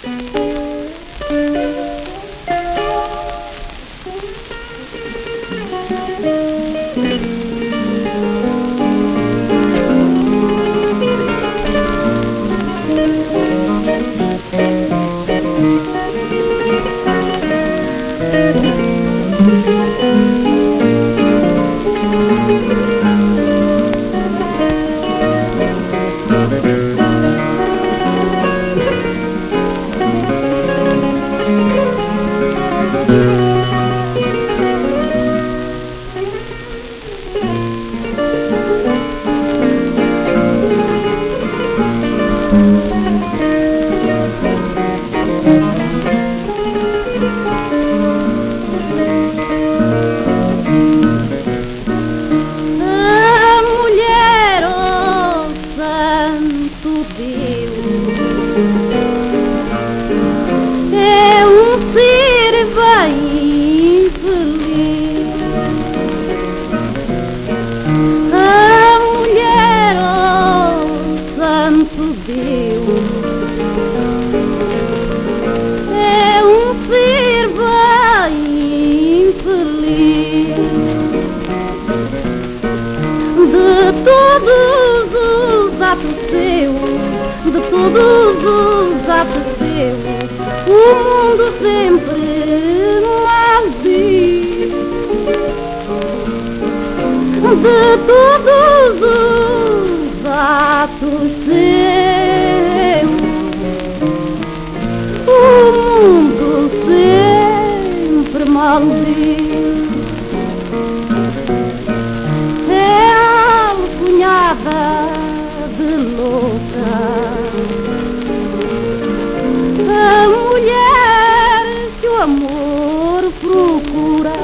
É um ser bem infeliz. A mulher, oh santo Deus, é um ser bem infeliz. De todos os atos seus, de todos os atos seus, o mundo sempre maldiz. De todos os atos seus, o mundo sempre maldiz. É alcunhada de louca a mulher que o amor procura.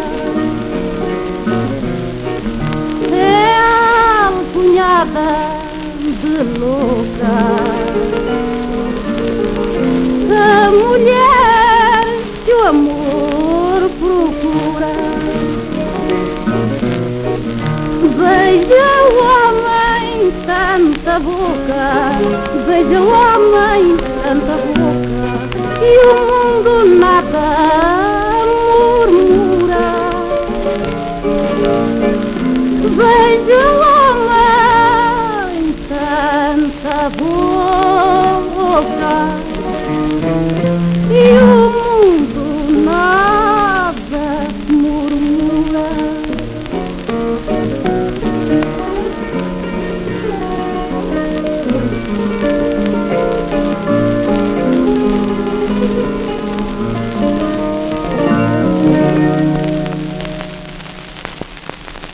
É alcunhada de louca a mulher que o amor procura. Beija o homem tanta boca, beija o homem tanta boca, e o mundo nada murmura. Beija o homem tanta boca.